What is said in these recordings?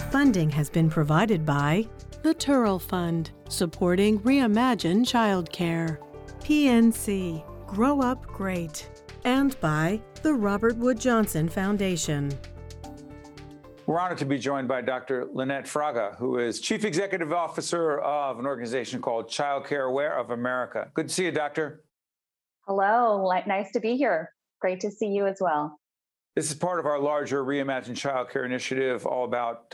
Funding has been provided by the Turrell Fund, supporting Reimagine Childcare, PNC, Grow Up Great, and by the Robert Wood Johnson Foundation. We're honored to be joined by Dr. Lynette Fraga, who is Chief Executive Officer of an organization called Childcare Aware of America. Good to see you, Doctor. Hello, nice to be here. Great to see you as well. This is part of our larger Reimagine Childcare initiative, all about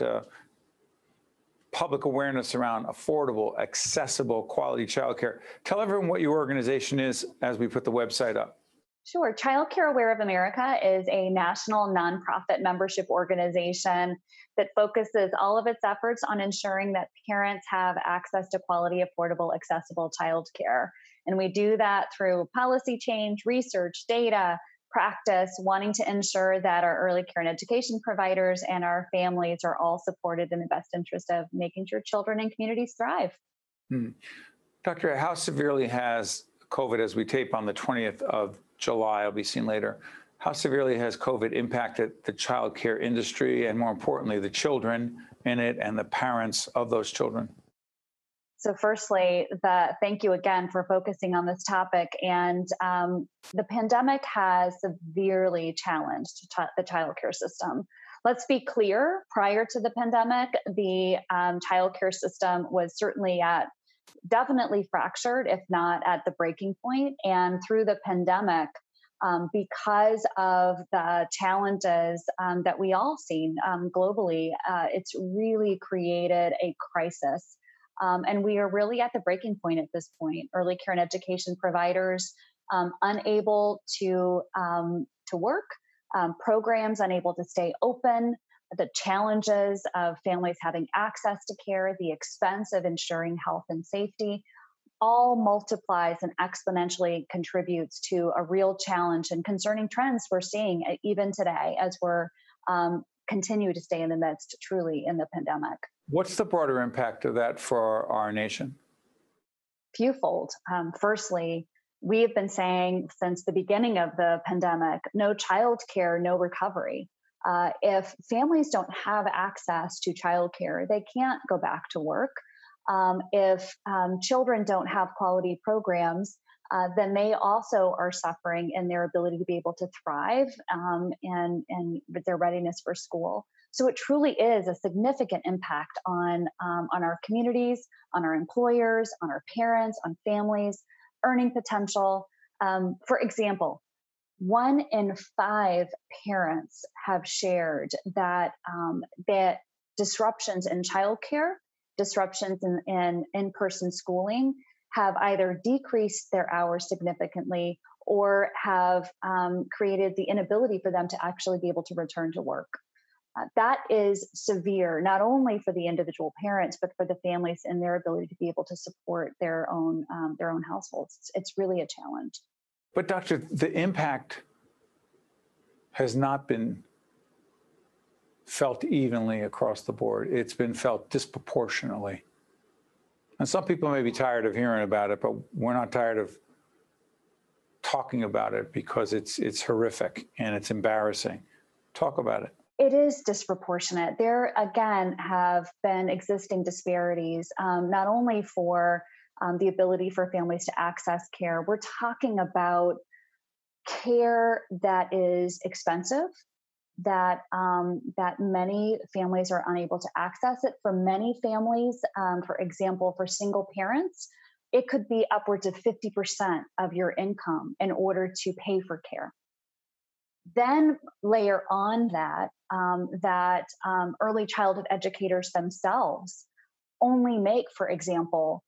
public awareness around affordable, accessible, quality childcare. Tell everyone what your organization is as we put the website up. Sure. Childcare Aware of America is a national nonprofit membership organization that focuses all of its efforts on ensuring that parents have access to quality, affordable, accessible childcare. And we do that through policy change, research, data, practice, wanting to ensure that our early care and education providers and our families are all supported in the best interest of making sure children and communities thrive. Doctor, how severely has COVID, as we tape on the 20th of July, I'll be seen later, how severely has COVID impacted the child care industry and, more importantly, the children in it and the parents of those children? So firstly, thank you again for focusing on this topic. And the pandemic has severely challenged the childcare system. Let's be clear, prior to the pandemic, the childcare system was certainly definitely fractured, if not at the breaking point. And through the pandemic, because of the challenges that we all seen globally, it's really created a crisis. And we are really at the breaking point at this point. Early care and education providers unable to work, programs unable to stay open, the challenges of families having access to care, the expense of ensuring health and safety, all multiplies and exponentially contributes to a real challenge and concerning trends we're seeing even today as we're continue to stay in the midst, truly, in the pandemic. What's the broader impact of that for our nation? Fewfold. Firstly, we have been saying since the beginning of the pandemic, no childcare, no recovery. If families don't have access to childcare, they can't go back to work. If children don't have quality programs, then they also are suffering in their ability to be able to thrive and with their readiness for school. So it truly is a significant impact on our communities, on our employers, on our parents, on families, earning potential. For example, 1 in 5 parents have shared that that disruptions in childcare, disruptions in in-person schooling have either decreased their hours significantly or have created the inability for them to actually be able to return to work. That is severe, not only for the individual parents, but for the families and their ability to be able to support their own households. It's really a challenge. But Doctor, the impact has not been felt evenly across the board. It's been felt disproportionately. And some people may be tired of hearing about it, but we're not tired of talking about it because it's horrific and it's embarrassing. Talk about it. It is disproportionate. There, again, have been existing disparities, not only for the ability for families to access care. We're talking about care that is expensive, that many families are unable to access it. For many families, for example, for single parents, it could be upwards of 50% of your income in order to pay for care. Then layer on that early childhood educators themselves only make, for example,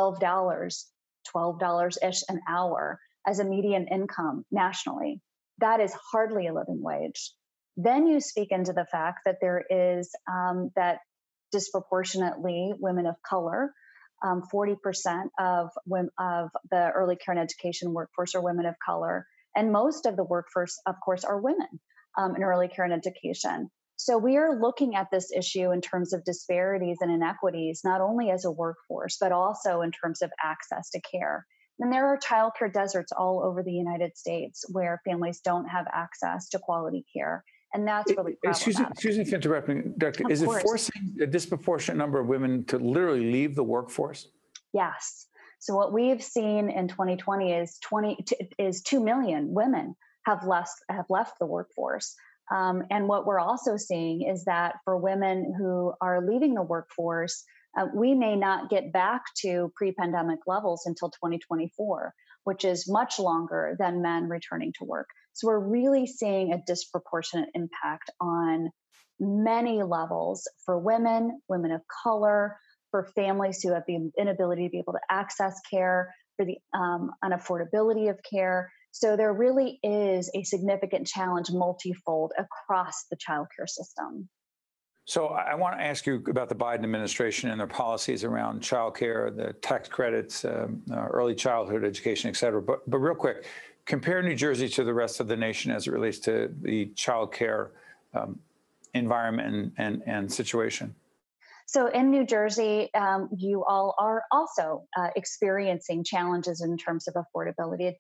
$12-ish an hour as a median income nationally. That is hardly a living wage. Then you speak into the fact that there is that disproportionately women of color, 40% of the early care and education workforce are women of color. And most of the workforce, of course, are women in early care and education. So we are looking at this issue in terms of disparities and inequities, not only as a workforce, but also in terms of access to care. And there are childcare deserts all over the United States where families don't have access to quality care. And that's really problematic. Excuse me for interrupting, Doctor. Of Is it course. forcing a disproportionate number of women to literally leave the workforce? Yes. So what we've seen in 2020 is 2 million women have left the workforce. And what we're also seeing is that for women who are leaving the workforce, we may not get back to pre-pandemic levels until 2024, which is much longer than men returning to work. So we're really seeing a disproportionate impact on many levels for women, women of color, for families who have the inability to be able to access care, for the unaffordability of care. So there really is a significant challenge multifold across the childcare system. So I want to ask you about the Biden administration and their policies around childcare, the tax credits, early childhood education, et cetera. But real quick, compare New Jersey to the rest of the nation as it relates to the childcare environment and situation. So in New Jersey, you all are also experiencing challenges in terms of affordability.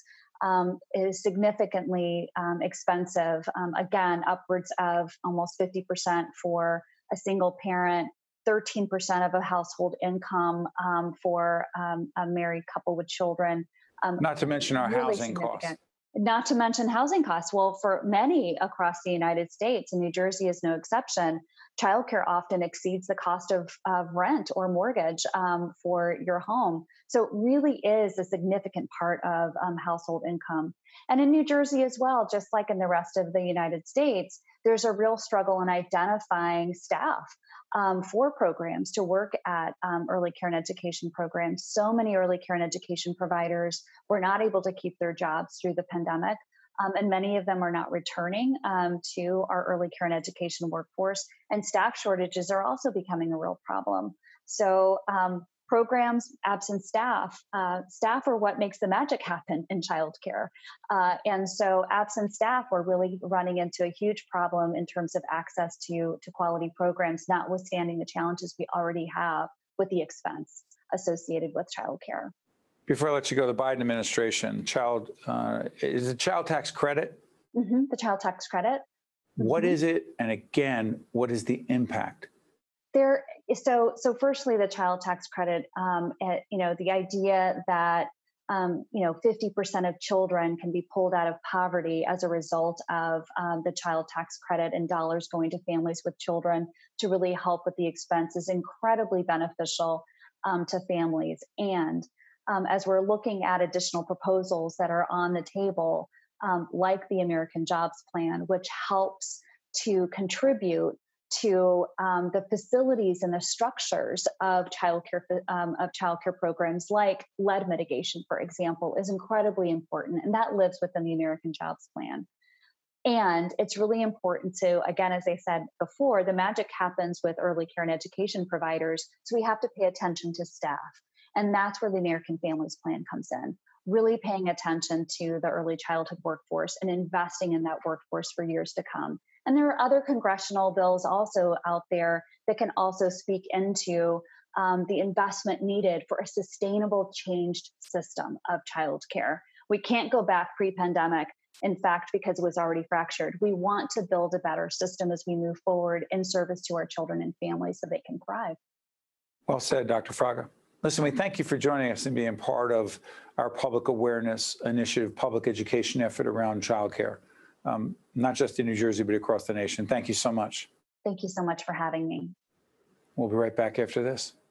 It is significantly expensive. Again, upwards of almost 50% for a single parent, 13% of a household income for a married couple with children. Not to mention our really housing costs. Not to mention housing costs. Well, for many across the United States, and New Jersey is no exception, childcare often exceeds the cost of rent or mortgage for your home. So it really is a significant part of household income. And in New Jersey as well, just like in the rest of the United States, there's a real struggle in identifying staff for programs to work at early care and education programs. So many early care and education providers were not able to keep their jobs through the pandemic. And many of them are not returning to our early care and education workforce. And staff shortages are also becoming a real problem. So programs, absent staff are what makes the magic happen in childcare. And so absent staff, we're really running into a huge problem in terms of access to quality programs, notwithstanding the challenges we already have with the expense associated with childcare. Before I let you go, the Biden administration, is it child tax credit? Mm-hmm, the child tax credit. What is it? And again, what is the impact? So firstly, the child tax credit, the idea that, 50% of children can be pulled out of poverty as a result of the child tax credit and dollars going to families with children to really help with the expense is incredibly beneficial to families. And as we're looking at additional proposals that are on the table, like the American Jobs Plan, which helps to contribute to the facilities and the structures of childcare programs, like lead mitigation, for example, is incredibly important, and that lives within the American Jobs Plan. And it's really important to, again, as I said before, the magic happens with early care and education providers, so we have to pay attention to staff. And that's where the American Families Plan comes in, really paying attention to the early childhood workforce and investing in that workforce for years to come. And there are other congressional bills also out there that can also speak into the investment needed for a sustainable changed system of childcare. We can't go back pre-pandemic, in fact, because it was already fractured. We want to build a better system as we move forward in service to our children and families so they can thrive. Well said, Dr. Fraga. Listen, we thank you for joining us and being part of our public awareness initiative, public education effort around childcare, not just in New Jersey, but across the nation. Thank you so much. Thank you so much for having me. We'll be right back after this.